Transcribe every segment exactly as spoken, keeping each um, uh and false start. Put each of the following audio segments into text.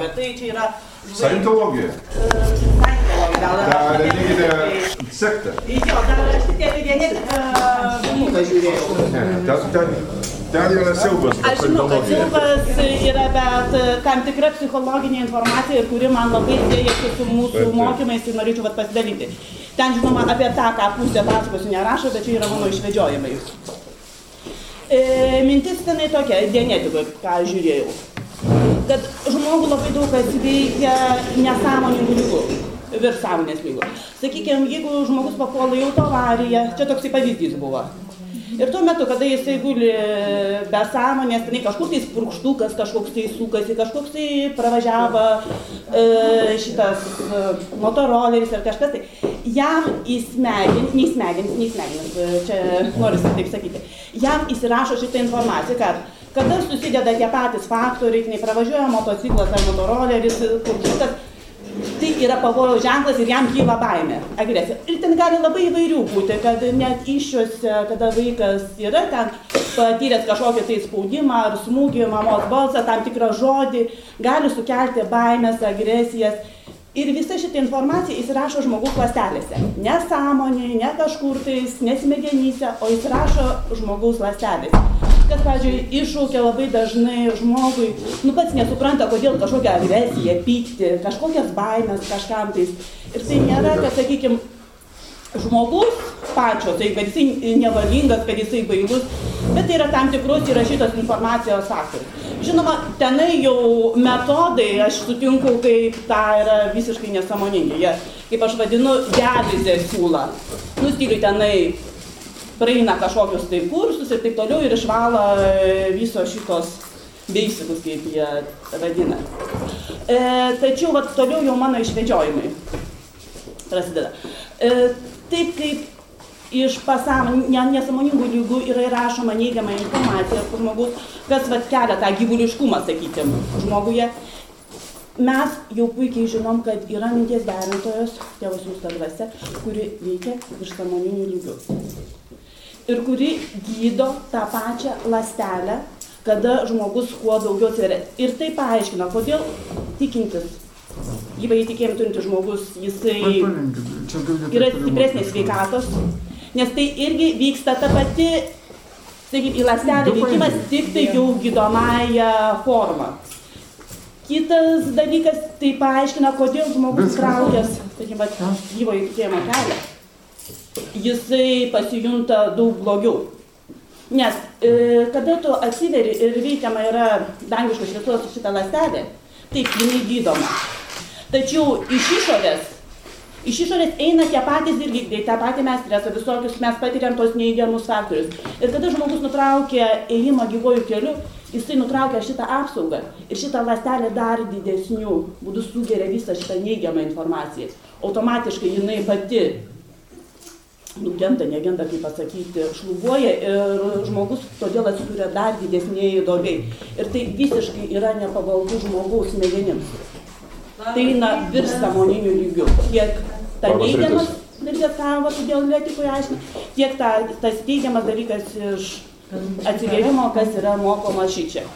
scientologija. Tai čia yra... Scientologija? Scientologija, gal yra... Ta religinė sekta? Jo, dar aš tik apie vienį filmuką žiūrėjau. Ten, ten, ten yra siaubas. Aš žinau, kad siaubas yra, bet tam tikra psichologinė informacija, kuri man labai siejasi su mūsų mokymais, tai norėčiau vat pasidalinti. Ten, žinoma, apie tą, ką pusė pasakosiu nerašo, bet čia yra mano išvedžiojimai. E, mintis tenai tokia, genetikoje, ką žiūrėjau, kad žmogų labai daug kas veikia nesąmoningų lygų, virš sąmonės lygų. Sakykime, jeigu žmogus papuola į autoavariją, čia toksai pavyzdys buvo. Ir tuo metu, kada jisai guli be sąmonės, tai kažkur tai spurkštukas, kažkoks tai sukasi, kažkoks tai pravažiavo e, šitas e, motoroleris ar kažkas tai, jam į smegenis, nei smegenis, nei smegenis, čia norisi taip sakyti, jam įsirašo šitą informaciją, kad kada susideda tie patys faktoriai, nei pravažiuoja motociklas ar motoroleris, spurkštukas, tai yra pavojaus ženklas ir jam kyla baimė, agresija. Ir ten gali labai įvairių būti, kad net iššiuose, kada vaikas yra ten patyręs kažkokį tai spaudimą ar smūgį, mamos balsą, tam tikrą žodį, gali sukelti baimės, agresijas. Ir visa šitą informaciją įsirašo žmogaus ląstelėse. Ne sąmonėje, ne kažkur tais, ne smegenyse, o įsirašo žmogaus ląstelėse. Kas, pavyzdžiui, iššaukia labai dažnai žmogui, nu pats nesupranta, kodėl kažkokią agresiją, pyktį, kažkokias baimės kažkam tais. Ir tai nėra, kad, sakykime, žmogus pačio, tai kad jisai nevalingas, kad jisai bailus, bet tai yra tam tikros įrašytos informacijos faktorius. Žinoma, tenai jau metodai, aš sutinku, kaip tą yra visiškai nesąmoningi. Jie, kaip aš vadinu, dializę siūlą. Nu, stiliui tenai praeina kažkokius tai kursus ir taip toliau ir išvalo visos šitos beisikus, kaip jie vadina. E, tačiau vat, toliau jau mano išvedžiojimai prasideda. E, taip kaip iš pasąmonės, nesąmoningų lygų yra įrašoma neigiama informacija, kur žmogus, kas vat, kelia tą gyvuliškumą, sakykime, žmoguje. Mes jau puikiai žinom, kad yra minties derintojos, tėvas jūsų dvasia, kuri veikia virš sąmoninių lygių. Ir kuri gydo tą pačią ląstelę, kada žmogus kuo daugiau atsiveria. Ir tai paaiškina, kodėl tikintis, gyvai tikėjimą turintis žmogus, jisai yra stipresnės sveikatos, nes tai irgi vyksta ta pati, sakykime, į ląstelę veikimas tik tai jau gydomąją formą. Kitas dalykas, tai paaiškina, kodėl žmogus traukęs, sakykime, gyvai tikėjimo kelią. Jisai pasijunta daug blogiau. Nes e, kada tu atsiveri ir veikiama yra dangiškos šviesos šitą ląstelę, taip, jinai gydoma. Tačiau iš išorės, iš išorės eina tie patys dirgikliai, tą patį mes stresą, visokius mes patiriam tos neįgiamus faktorius. Ir kada žmogus nutraukia ėjimą gyvojų keliu, jisai nutraukia šitą apsaugą ir šitą ląstelę dar didesnių būdų sugeria visą šitą neigiamą informaciją. Automatiškai jinai pati nugenda, negenda, kaip pasakyti, šlubuoja ir žmogus todėl atsiduria dar didesnėje duobėje. Ir tai visiškai yra nepavaldu žmogaus smegenims. Tai eina virš sąmoninių lygių. Tiek ta neigiamas dalykas, ką todėl etikoje aiškina, tiek ta, tas teigiamas dalykas iš atsigėrimo, kas yra mokoma šičia.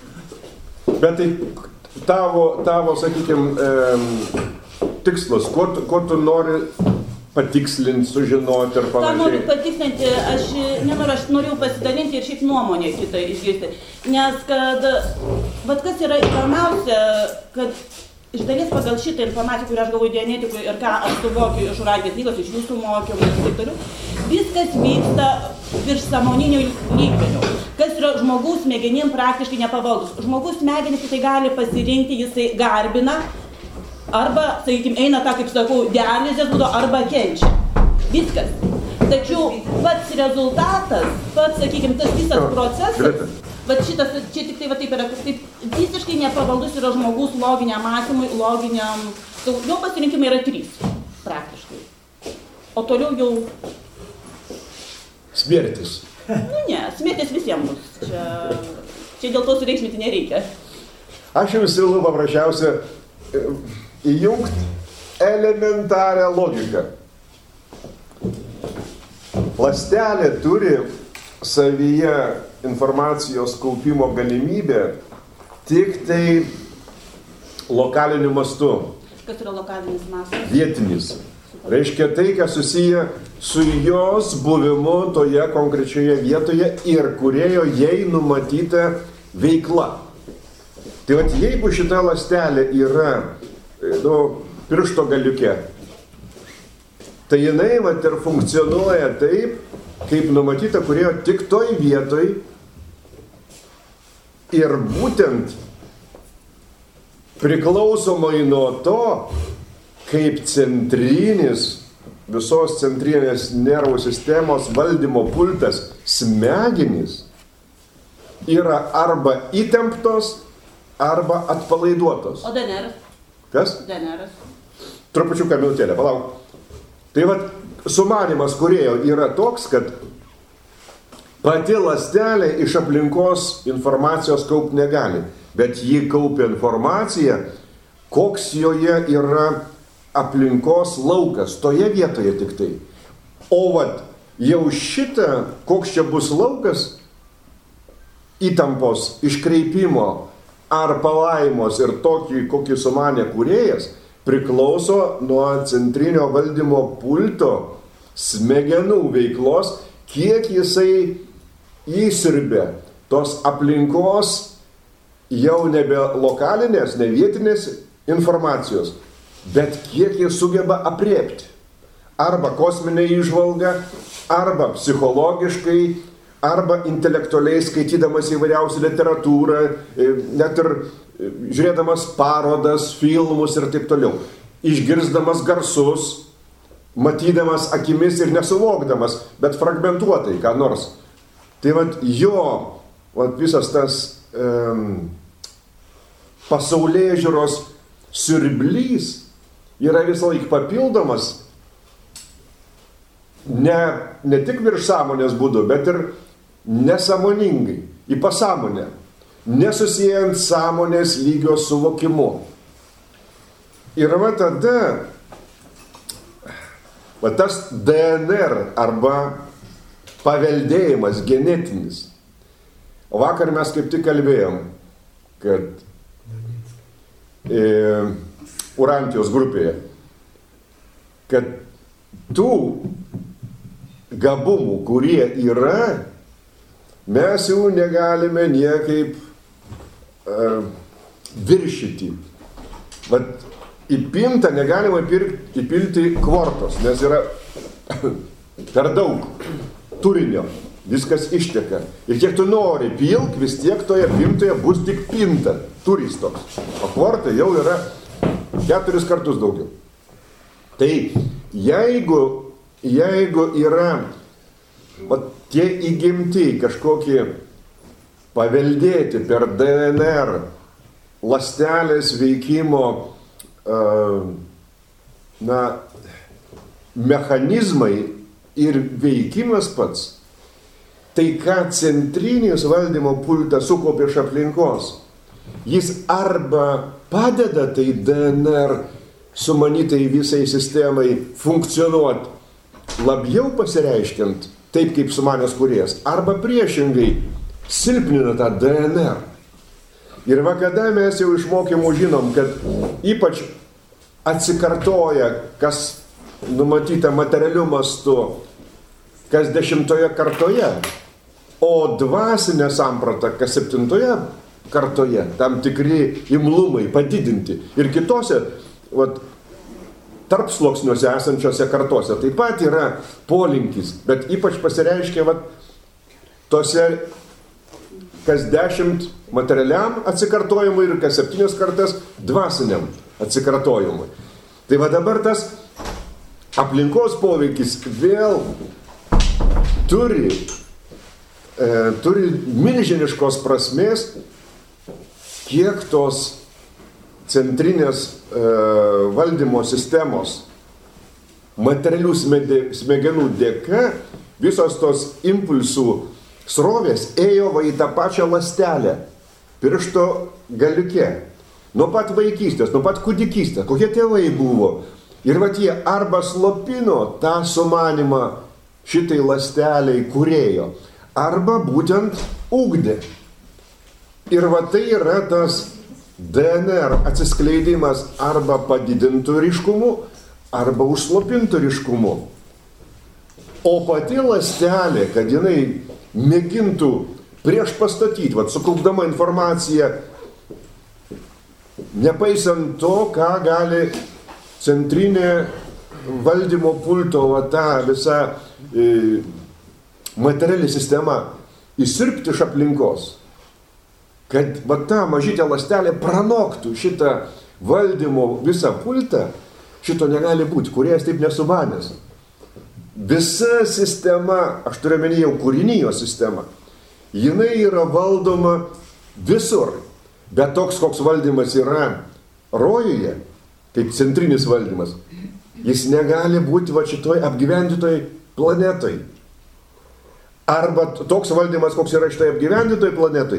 Bet tai tavo, tavo sakykime, e, tikslas, ko, ko tu nori patikslinti, sužinoti ir panašiai. Ką noriu patikslinti, aš nenoriu, aš noriu pasidalinti ir šiaip nuomonę kitą išgirsti. Nes kad, vat kas yra įdomiausia, kad iš dalies pagal šitą informaciją, kurią aš galvoju genetikui ir ką aš suvokiu iš radijos knygos, iš jūsų mokymų ir taip toliau, viskas vyksta virš sąmoninių lygmenių. Kas yra žmogaus smegenim praktiškai nepavaldus. Žmogus smegenys tai gali pasirinkti, jisai garbina, arba, sakykime, eina tą, kaip sakau, dializės būdo, arba kenčia. Viskas. Tačiau pats rezultatas, pats, sakykime, tas visas procesas, vat šitas, čia tik tai va taip yra, taip visiškai nepavaldus yra žmogus loginiam mąstymui, loginiam, jo pasirinkimai yra trys, praktiškai. O toliau jau... Smirtis. Nu ne, smirtis visiems bus. Čia, čia dėl to sureikšminti nereikia. Aš jums siūlau paprasčiausia įjungti elementarią logiką. Ląstelė turi savyje informacijos kaupimo galimybę tik tai lokaliniu mastu. Kas yra lokalinis mastas? Vietinis. Reiškia tai, kas susiję su jos buvimu toje konkrečioje vietoje ir kurėjo jai numatyta veikla. Tai vat, jeigu šita ląstelė yra nu, piršto galiuke, tai jinai vat, ir funkcionuoja taip, kaip numatyta, kurėjo tik toj vietoj ir būtent priklausomai nuo to, kaip centrinis, visos centrinės nervų sistemos valdymo pultas smegenys yra arba įtemptos, arba atpalaiduotos. O D N R? Kas? D N R. Trupučiuką minutėlę, palauk. Tai vat, sumanymas kūrėjo yra toks, kad pati ląstelė iš aplinkos informacijos kaupti negali, bet ji kaupia informaciją, koks joje yra aplinkos laukas, toje vietoje tik tai. O vat, jau šitą, koks čia bus laukas, įtampos, iškreipimo ar palaimos ir tokį, kokį sumanė kūrėjas, priklauso nuo centrinio valdymo pulto smegenų veiklos, kiek jisai įsirbė tos aplinkos jau nebe lokalinės, ne vietinės informacijos, bet kiek jis sugeba apriepti. Arba kosminė įžvalga, arba psichologiškai, arba intelektualiai skaitydamas įvairiausią literatūrą, net ir žiūrėdamas parodas, filmus ir taip toliau. Išgirsdamas garsus, matydamas akimis ir nesuvokdamas, bet fragmentuotai ką nors. Tai vat jo vat visas tas um, pasaulėžiūros siurblys yra visą laiką papildomas ne, ne tik virš sąmonės būdu, bet ir nesąmoningai, į pasąmonę, nesusijant sąmonės lygio suvokimu. Ir va tada, va tas D N R arba paveldėjimas genetinis. O vakar mes kaip tik kalbėjom, kad e, Urantijos grupėje, kad tų gabumų, kurie yra, mes jų negalime niekaip uh, viršyti. Vat į pintą negalima įpirkti, įpilti kvortos, nes yra per daug turinio, viskas išteka. Ir kiek tu nori pilk, vis tiek toje pintoje bus tik pinta, turis toks. O kvortai jau yra keturis kartus daugiau. Tai jeigu, jeigu yra vat, tie įgimti kažkokie paveldėti per D N R ląstelės veikimo uh, na, mechanizmai ir veikimas pats, tai ką centrinis valdymo pultas sukaupė iš aplinkos, jis arba padeda tai D N R sumanytai visai sistemai funkcionuoti labiau pasireiškiant, taip kaip sumanęs kūrėjas, arba priešingai silpnina tą D N R. Ir va kada mes jau iš mokymų žinom, kad ypač atsikartoja, kas numatyta materialiu mastu, kas dešimtoje kartoje, o dvasinė samprata, kas septintoje kartoje, tam tikri imlumai padidinti. Ir kitose, vat, tarpsluoksniuose esančiose kartose taip pat yra polinkis, bet ypač pasireiškia vat, tose kas dešimt materialiam atsikartojimui ir kas septynias kartas dvasiniam atsikartojimui. Tai va dabar tas aplinkos poveikis vėl turi, e, turi milžiniškos prasmės, kiek tos centrinės e, valdymo sistemos materialių smegenų dėka visos tos impulsų srovės ėjo va į tą pačią ląstelę piršto galiuke. Nuo pat vaikystės, nuo pat kūdikystės, kokie tėvai buvo. Ir va tie arba slopino tą sumanimą šitai ląsteliai kūrėjo, arba būtent ugdė. Ir va tai yra tas D N R atsiskleidimas arba padidintų ryškumu, arba užslopintų ryškumu. O pati ląstelė, kad jinai mėgintų prieš pastatyti, vat, sukaupdama informaciją, nepaisant to, ką gali centrinė valdymo pulto, va, ta visa e, materiali sistema įsirpti iš aplinkos, kad va, ta mažytė ląstelė pranoktų šitą valdymo visą pultą, šito negali būti, kuriejas taip nesumanęs. Visa sistema, aš turiu omeny jau kūrinijos sistema, jinai yra valdoma visur. Bet toks, koks valdymas yra rojuje, kaip centrinis valdymas, jis negali būti va šitoj apgyvendytoj planetoj. Arba toks valdymas, koks yra šitoj apgyvendytoj planetoj,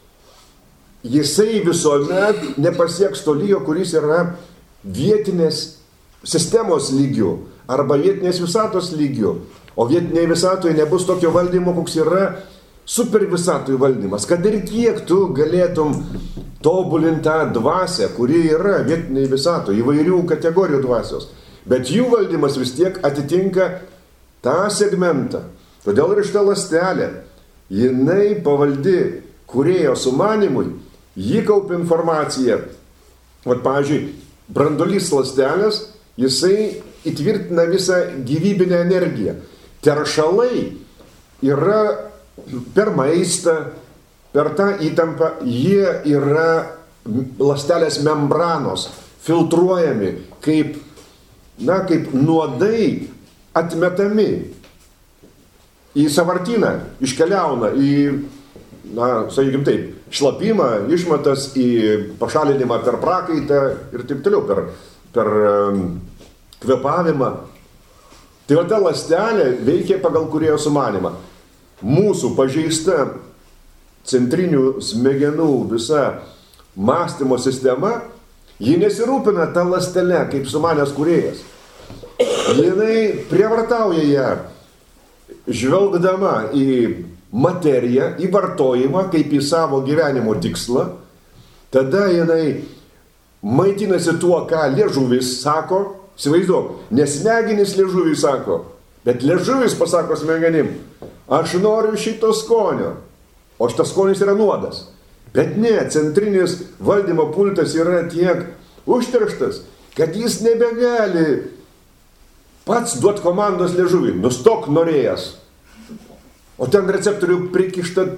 jisai visuomet nepasieks to lygio, kuris yra vietinės sistemos lygių arba vietinės visatos lygių. O vietiniai visatoje nebus tokio valdymo, koks yra super visatųjų valdymas. Kad ir kiek tu galėtum tobulinti tą dvasę, kuri yra vietiniai visatoje, įvairių kategorijų dvasios. Bet jų valdymas vis tiek atitinka tą segmentą. Todėl ir šitą ląstelę, jinai pavaldi kūrėjo sumanimui, ji kaupia informaciją. Vat, pavyzdžiui, branduolys ląstelės, jisai įtvirtina visą gyvybinę energiją. Teršalai yra per maistą, per tą įtampą, jie yra ląstelės membranos, filtruojami, kaip, na, kaip nuodai atmetami į sąvartyną, iškeliauna į, na, sakykim taip, šlapimą, išmatas, į pašalinimą per prakaitą ir taip toliau, per, per um, kvėpavimą. Tai va ta ląstelė veikia pagal kūrėjo sumanimą. Mūsų pažeista centrinių smegenų visa mąstymo sistema, ji nesirūpina tą ląstelę kaip sumanęs kūrėjas. Jinai prievartauja ją, žvelgdama į materiją, į vartojimą kaip į savo gyvenimo tikslą. Tada jinai maitinasi tuo, ką liežuvis sako. Įsivaizduok, nes smegenys liežuviui sako, bet liežuvis pasako smegenim, aš noriu šito skonio, o šitas skonis yra nuodas. Bet ne, centrinis valdymo pultas yra tiek užterštas, kad jis nebegali pats duoti komandos liežuviui, nustok norėjęs. O ten receptorių prikišta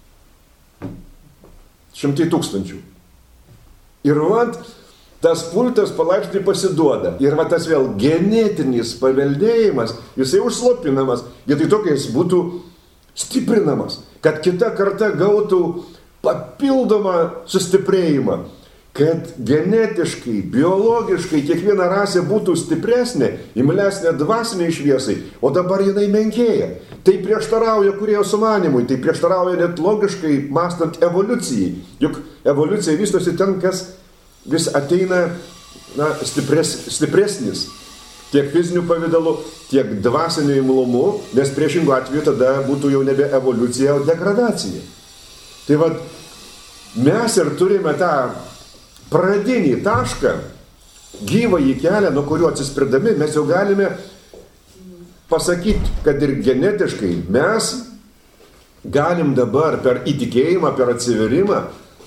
šimtai tūkstančių. Ir vat, tas pultas palaipsniui pasiduoda. Ir va tas vėl genetinis paveldėjimas, jisai užslopinamas, vietoj to, kai jis būtų stiprinamas, kad kita karta gautų papildomą sustiprėjimą, kad genetiškai, biologiškai kiekviena rasė būtų stipresnė, imlesnė dvasiniai šviesai, o dabar jinai menkėja. Tai prieštarauja kūrėjo sumanimui, tai prieštarauja net logiškai mąstant evoliucijai. Juk evoliucija vystosi ten, kas vis ateina, na, stipres, stipresnis, tiek fizinių pavidalų, tiek dvasinių imlumu, nes priešingų atveju tada būtų jau nebe evoliucija, o degradacija. Tai vad, mes ir turime tą pradinį tašką, gyvąjį kelią, nuo kuriuo atsispirdami, mes jau galime pasakyti, kad ir genetiškai mes galim dabar per įtikėjimą, per atsiverimą,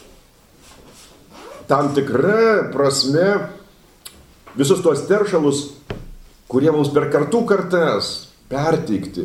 tam tikra prasme visus tuos teršalus, kurie mums per kartų kartas perteikti,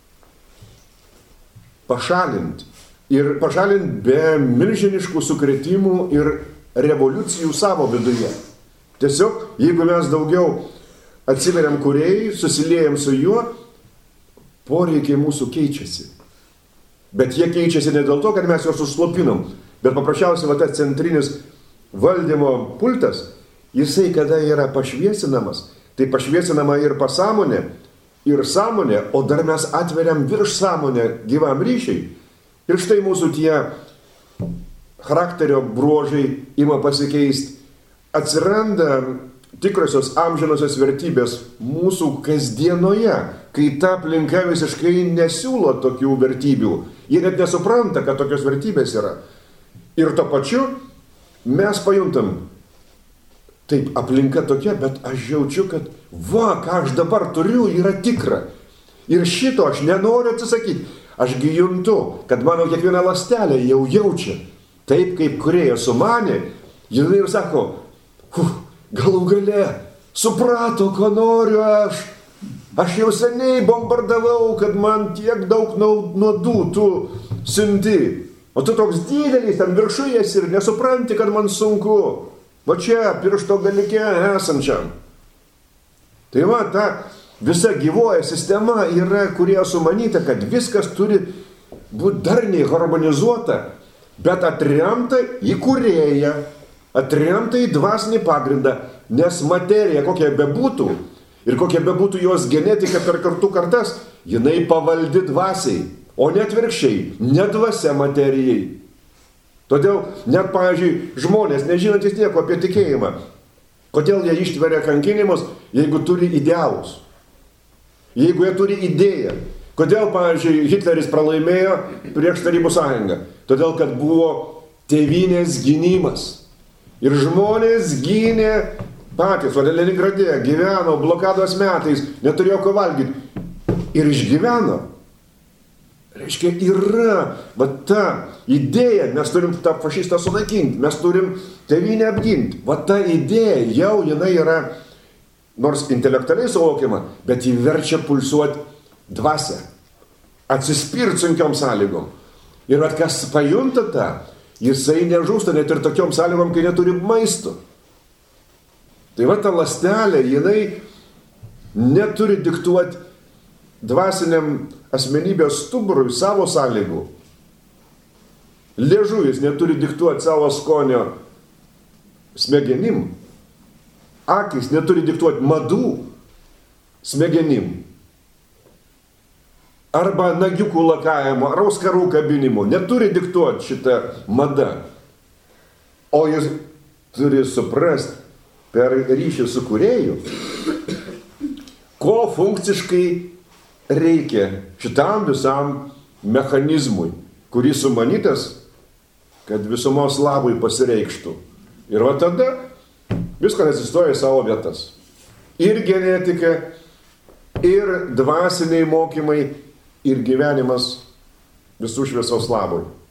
pašalinti. Ir pašalinti be milžiniškų sukrėtimų ir revoliucijų savo viduje. Tiesiog, jeigu mes daugiau atsiveriam kūrėjai, susiliejam su juo, poreikiai mūsų keičiasi. Bet jie keičiasi ne dėl to, kad mes juos užslopinam, bet paprasčiausiai va tas centrinis valdymo pultas, jisai kada yra pašviesinamas, tai pašviesinama ir pasąmonė, ir sąmonė, o dar mes atveriam virš sąmonę gyvam ryšiai. Ir štai mūsų tie charakterio bruožai ima pasikeisti. Atsiranda tikrosios amžinosios vertybės mūsų kasdienoje, kai ta aplinka visiškai nesiūlo tokių vertybių. Jie net nesupranta, kad tokios vertybės yra. Ir to pačiu mes pajuntam, taip, aplinka tokia, bet aš jaučiu, kad va, ką aš dabar turiu, yra tikra. Ir šito aš nenoriu atsisakyti. Ašgi juntu, kad mano kiekviena ląstelė jau jaučia. Taip, kaip kūrėjas sumanė, jinai ir sako, galų gale, suprato, ko noriu aš. Aš jau seniai bombardavau, kad man tiek daug nuodų tu siunti. O tu toks didelis, ten viršuje esi ir nesupranti, kad man sunku. Va čia, piršto galike esančiam. Tai va, ta visa gyvoja sistema yra, kurie sumanyta, kad viskas turi būti darniai harmonizuota, bet atremta į kūrėją, atremta į dvasinį pagrindą, nes materija, kokia bebūtų, ir kokia bebūtų jos genetika per kartų kartas, jinai pavaldi dvasiai, o ne atvirkščiai, ne dvasia materijai. Todėl net, pavyzdžiui, žmonės, nežinantis nieko apie tikėjimą, kodėl jie ištveria kankinimus, jeigu turi idealus, jeigu jie turi idėją. Kodėl, pavyzdžiui, Hitleris pralaimėjo prieš Tarybų sąjungą? Todėl, kad buvo tėvynės gynimas. Ir žmonės gynė patys, o Leningrade gyveno blokados metais, neturėjo ko valgyti. Ir išgyveno. Reiškia, yra, va ta idėja, mes turim tą fašistą sunaikinti, mes turim tėvynę apginti. Va ta idėja jau jinai yra, nors intelektualiai suvokiama, bet jį verčia pulsuoti dvasią, atsispirt sunkiom sąlygom. Ir va kas pajunta tą, jisai nežūsta net ir tokiom sąlygom, kai neturi maisto. Tai va ta ląstelė, jinai neturi diktuoti dvasiniam asmenybės stuburui savo sąlygų. Liežuvis neturi diktuoti savo skonio smegenim. Akis neturi diktuoti madų smegenim. Arba nagiukų lakavimo, ar auskarų kabinimo. Neturi diktuoti šitą madą. O jis turi suprasti per ryšį su kūrėju, ko funkciškai reikia šitam visam mechanizmui, kuris sumanytas, kad visumos labui pasireikštų. Ir va tada viskas atsistoja į savo vietas. Ir genetika, ir dvasiniai mokymai, ir gyvenimas visų šviesos labui.